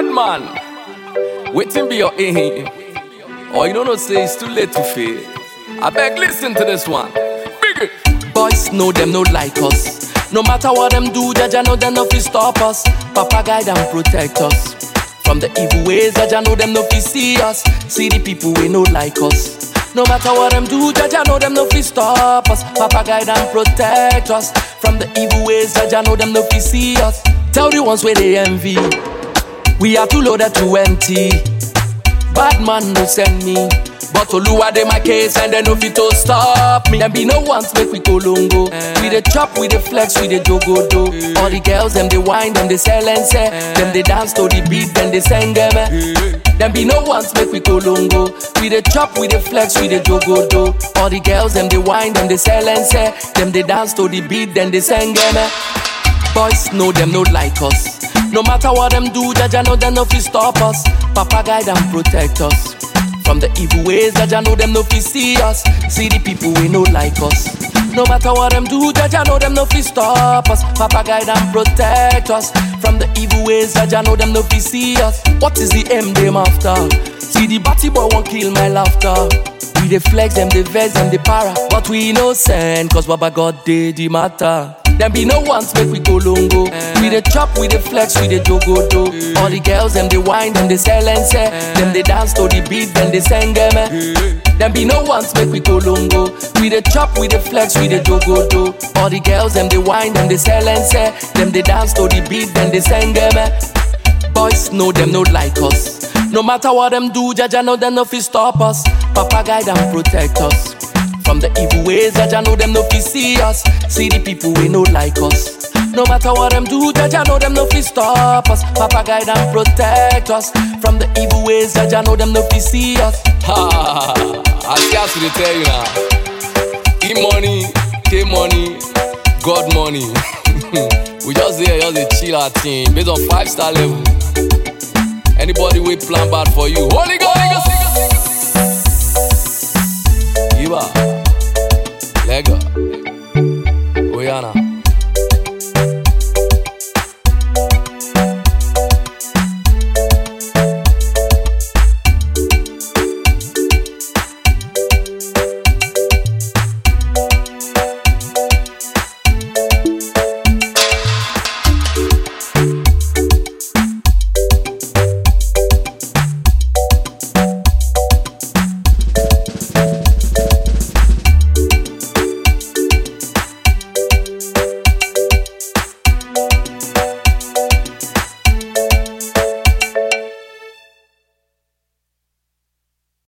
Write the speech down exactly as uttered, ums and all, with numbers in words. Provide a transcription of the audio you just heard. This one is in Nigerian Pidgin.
Bad man, waiting be your aim. Or you don't know, say it's too late to fail. I beg, listen to this one. Big it. Boys know them no like us. No matter what them do, Jaja know them no fi stop us. Papa guide and protect us from the evil ways. Jaja know them no fi see us. See the people we no like us. No matter what them do, Jaja know them no fi stop us. Papa guide and protect us from the evil ways. Jaja know them no fi see us. Tell the ones where they envy, we are too loaded to empty. Bad man no send me, but Oluwa dey my case and they no fit to stop me. Them be no ones make we go longo. Uh, we dey chop, we dey flex, we dey jogo do. Uh, All the girls them they whine, them they sell and say. Uh, them they dance to the beat, then they sing them. Uh, them be no ones make we go longo. We dey chop, we dey flex, we dey jogo do. All the girls them they whine, them they sell and say. Them they dance to the beat, then they sing them. Uh, Boys know them no like us. No matter what them do, Jaja know them no fi stop us. Papa guide and protect us from the evil ways. Jaja know them no fi see us. See the people we no like us. No matter what them do, Jaja know them no fi stop us. Papa guide and protect us from the evil ways. Jaja know them no fi see us. What is the aim them after? See the batty boy won't kill my laughter. We dey flex them, they vex them, they para, but we innocent, cause Baba God did the matter. Them be no ones make we go longo. Uh, we dey chop, we dey flex, we dey jogo do. Uh, All the girls them they whine, them they sell and say. Uh, them they dance to the beat, then they sing them. Uh, them be no ones make we go longo. We dey chop, we dey flex, we dey jogo do. All the girls them they whine, them they sell and say. Them they dance to the beat, then they sing them. Uh, Boys know them no like us. No matter what them do, Jaja know them no fi stop us. Papa guide and protect us from the evil ways. Jaja know them no fi see us. See the people we no like us. No matter what them do, Jaja know them no fi stop us. Papa guide and protect us from the evil ways. Jaja know them no fi see us. Ha! I scarce to tell you now. E money, K money, God money. We just here, just a chill our team based on five star level. Anybody we plan bad for you, Holy Ghost, Iba, Lega, Oyana.